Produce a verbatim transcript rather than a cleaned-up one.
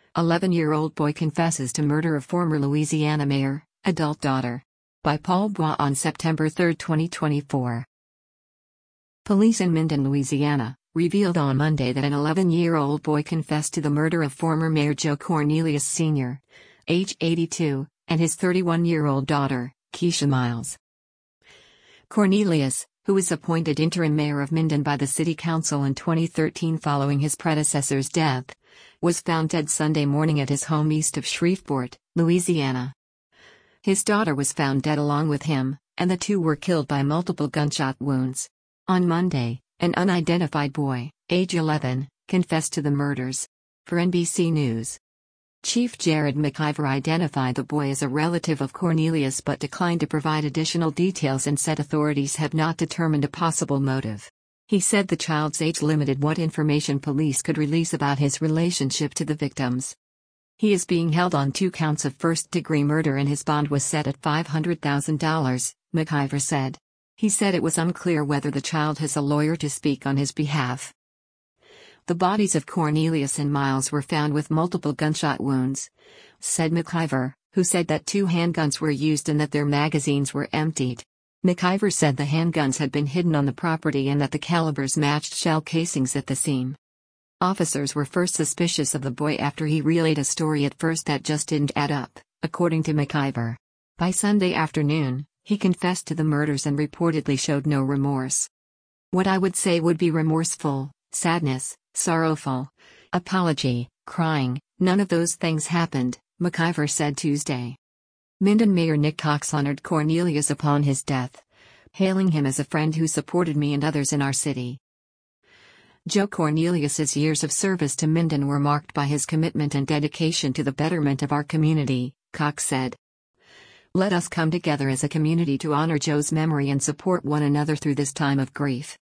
eleven-year-old boy confesses to murder of former Louisiana mayor, adult daughter. By Paul Bois on September third, twenty twenty-four. Police in Minden, Louisiana, revealed on Monday that an eleven-year-old boy confessed to the murder of former Mayor Joe Cornelius Senior, age eighty-two, and his thirty-one-year-old daughter, Keisha Miles. Cornelius, who was appointed interim mayor of Minden by the city council in twenty thirteen following his predecessor's death, was found dead Sunday morning at his home east of Shreveport, Louisiana. His daughter was found dead along with him, and the two were killed by multiple gunshot wounds. On Monday, an unidentified boy, age eleven, confessed to the murders. For N B C News, Chief Jared McIver identified the boy as a relative of Cornelius but declined to provide additional details and said authorities have not determined a possible motive. He said the child's age limited what information police could release about his relationship to the victims. He is being held on two counts of first-degree murder and his bond was set at five hundred thousand dollars, McIver said. He said it was unclear whether the child has a lawyer to speak on his behalf. The bodies of Cornelius and Miles were found with multiple gunshot wounds, said McIver, who said that two handguns were used and that their magazines were emptied. McIver said the handguns had been hidden on the property and that the calibers matched shell casings at the scene. Officers were first suspicious of the boy after he relayed a story at first that just didn't add up, according to McIver. By Sunday afternoon, he confessed to the murders and reportedly showed no remorse. What I would say would be remorseful, sadness, sorrowful, apology, crying, none of those things happened, McIver said Tuesday. Minden Mayor Nick Cox honored Cornelius upon his death, hailing him as a friend who supported me and others in our city. Joe Cornelius's years of service to Minden were marked by his commitment and dedication to the betterment of our community, Cox said. Let us come together as a community to honor Joe's memory and support one another through this time of grief.